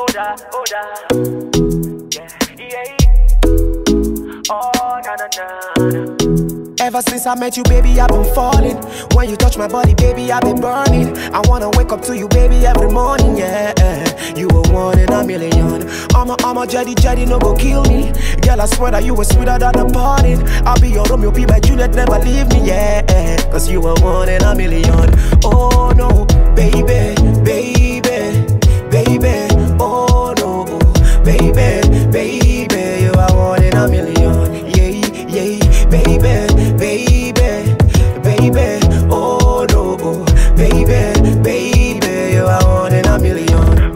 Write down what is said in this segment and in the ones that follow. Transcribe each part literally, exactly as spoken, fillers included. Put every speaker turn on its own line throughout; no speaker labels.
da, oh da. Yeah, yeah. Oh, na na na.
Ever since I met you, baby, I've been falling. When you touch my body, baby, I've been burning. I wanna wake up to you, baby, every morning, yeah. You were one in a million. I'm a, I'm a jetty, jetty, no go kill me. Girl, I swear that you were sweeter than the parting. I'll be your Romeo, be my Juliet, never leave me, yeah. Cause you were one in a million. Oh no, baby, baby, baby. Oh no, baby, baby, you are one in a million. Yeah, yeah, baby, baby, baby. Oh no, baby, baby, you are one in a million.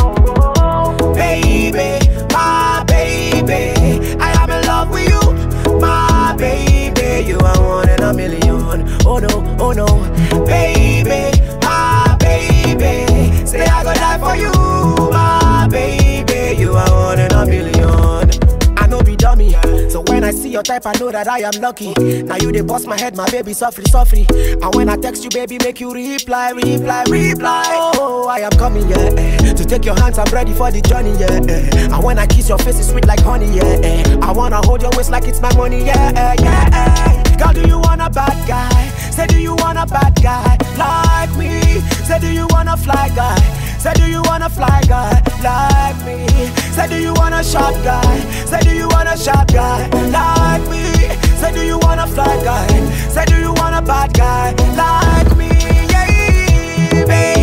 Baby, my baby, I am in love with you. My baby, you are one in a million. Oh no, oh no, baby, my baby, say I go die for you. My baby, you are one in a million. I know be dummy, so when I see your type, I know that I am lucky. Now you dey bust my head, my baby, softly, softly. And when I text you, baby, make you reply, reply, reply. Oh, I am coming, yeah, eh. To take your hands, I'm ready for the journey, yeah, eh. And when I kiss your face, it's sweet like honey, yeah, eh. I wanna hold your waist like it's my money, yeah, eh, yeah, eh. Girl, do you want a bad guy? Say, do you want a bad guy like me? Say, do you want a fly guy? Say, do you want a fly guy like me? Say, do you want a sharp guy? Say, do you want a sharp guy like me? Say, do you want a fly guy? Say, do you want a bad guy like me? Yeah, baby.